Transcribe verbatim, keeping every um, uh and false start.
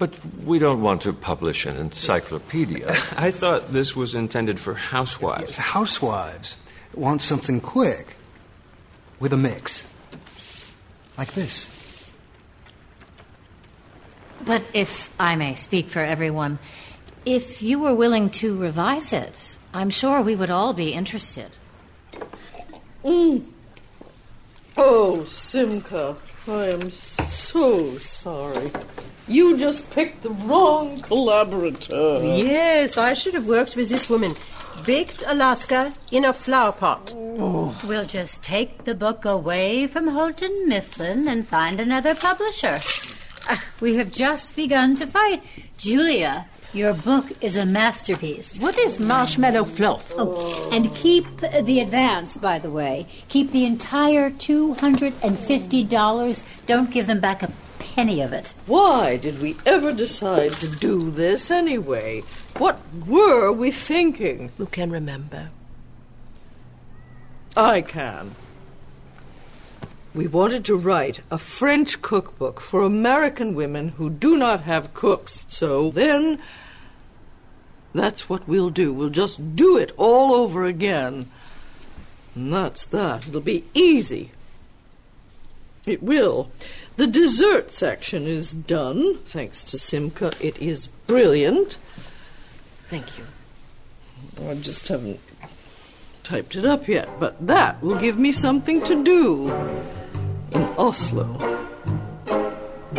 But we don't want to publish an encyclopedia. I thought this was intended for housewives. Yes, housewives want something quick with a mix. Like this. But if I may speak for everyone, if you were willing to revise it, I'm sure we would all be interested. Mm. Oh, Simca, I am so sorry. You just picked the wrong collaborator. Yes, I should have worked with this woman. Baked Alaska in a flower pot. Oh. We'll just take the book away from Houghton Mifflin and find another publisher. Uh, we have just begun to fight. Julia, your book is a masterpiece. What is marshmallow fluff? Oh, and keep the advance, by the way. Keep the entire two hundred fifty dollars. Don't give them back a penny of it. Why did we ever decide to do this anyway? What were we thinking? Who can remember? I can. We wanted to write a French cookbook for American women who do not have cooks. So then, that's what we'll do. We'll just do it all over again. And that's that. It'll be easy. It will. The dessert section is done, thanks to Simca. It is brilliant. Thank you. I just haven't typed it up yet, but that will give me something to do in Oslo.